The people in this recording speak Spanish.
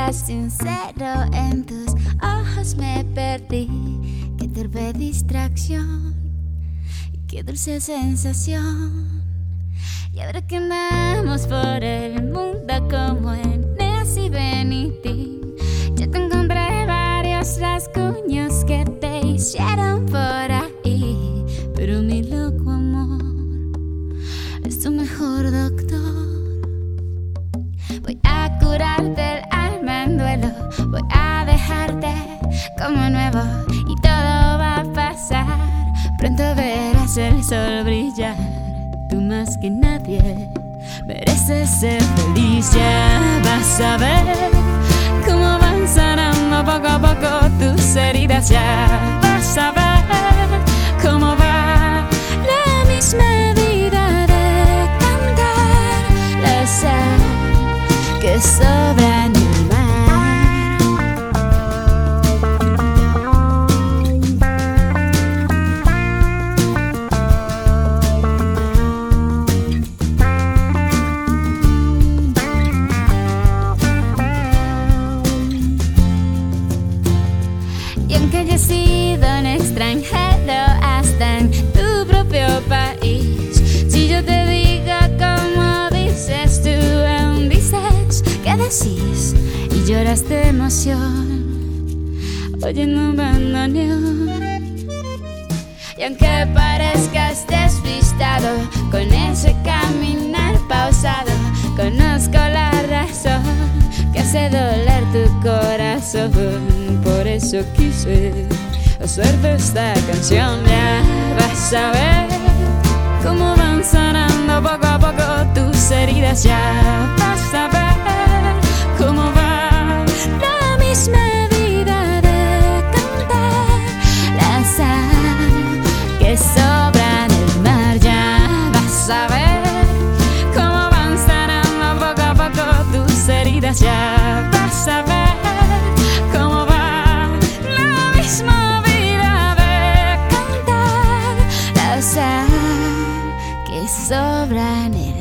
fuera sincero, en tus ojos me perdí. Qué torpe distracción, qué dulce sensación. Y ahora que andamos por el mundo como en Nancy Benitín, yo te encontré varios rasguños que te hicieron por ahí. Pero mi loco amor es tu mejor doctor. Voy a curarte el alma en duelo, voy a dejarte como nuevo y todo va a pasar. Pronto verás el sol brillar. Tú más que nadie mereces ser feliz. Ya vas a ver cómo van sanando poco a poco tus heridas. Ya vas a ver cómo va la misma vida de cantar la sal que sobra en el mar. Y aunque haya sido un extranjero hasta en tu propio país, si yo te digo como dices tú, aún dices que decís y lloras de emoción oyendo un bandoneón. Y aunque parezcas despistado con ese caminar pausado, conozco la razón que hace doler tu corazón. Por eso quise hacerte esta canción. Ya vas a ver cómo van sanando poco a poco tus heridas. Ya vas a ver cómo va la misma vida de cantar la sal que sobra en el mar. Ya vas a ver cómo van sanando poco a poco tus heridas. Ya vas a ver cómo va la misma vida de cantar la sal que sobra en el